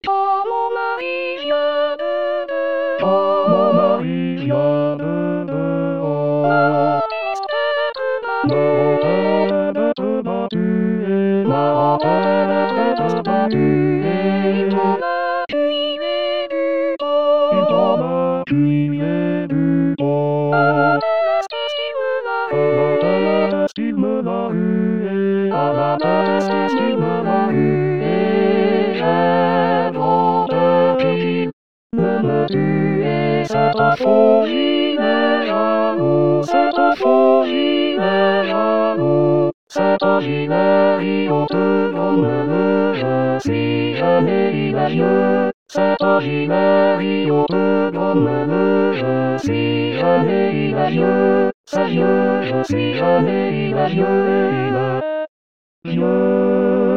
今日も毎夜ブルー今日も毎夜ブルー魔法に捨ててくまで魔法でくまで魔法でくまで糸が切れると糸が切れるとあなたがスティムラーあなたがスティムラーあなたがスティムラーC'est ta folie, mais j'avoue, c'est ta folie, mais j'avoue, c'est ta vie haute comme le je suis jamais merveilleux. C'est ta vie haute comme le je suis jamais merveilleux. Sérieux, je suis jamais merveilleux.